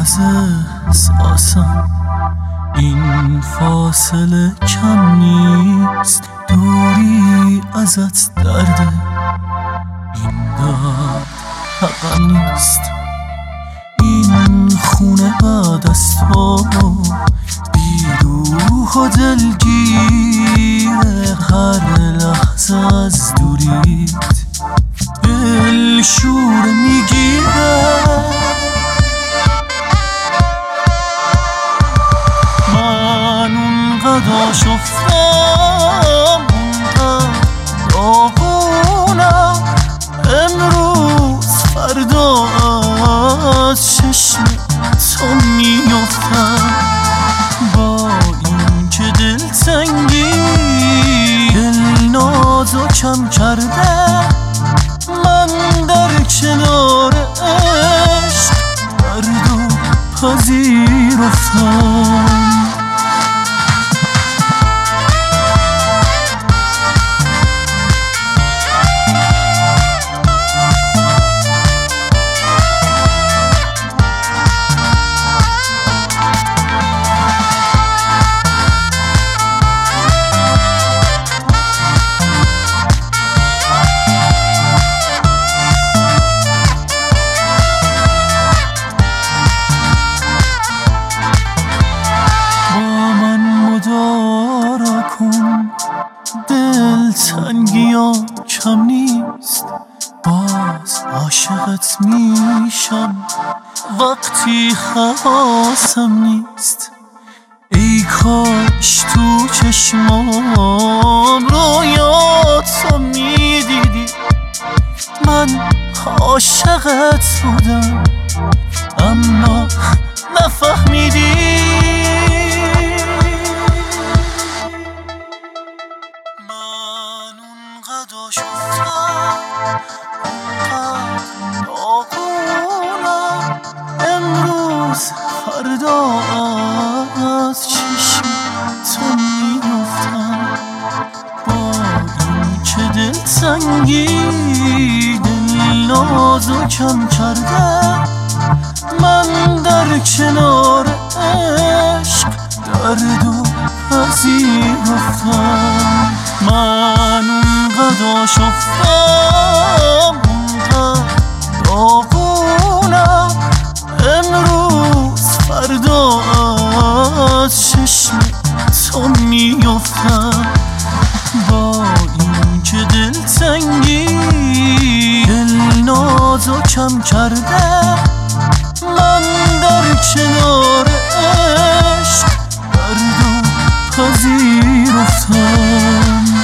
از احساسم این فاصله کم نیست، دوری ازت درده، این درد حقم نیست. این خونه بعد از تو بی روح و دلگیره، هر لحظه از دوریت دل شوره میگیره. من اونقدر آشفتم، اونقدر داغونم، امروز فردا از چشم تو میافتم. با این که دلتنگی دل نازو کم کرده، من در کنار عشق درد و پذیرفتم. دلتنگیام کم نیست، باز عاشقت میشم وقتی حواسم نیست. ای کاش تو چشمام رویاتو میدیدی، من عاشقت بودم اما نفهمیدی. امروز فردا از چشم تو میافتم. با این که دلتنگی دل نازو کم کرده، من در کنار عشق درد و پذیرفتم. من اونقدر آشفتم، اونقدر داغونم، امروز فردا از چشم تو میافتم. با این که دلتنگی دل نازو کم کرده، من در کنار عشق درد و پذیرفتم.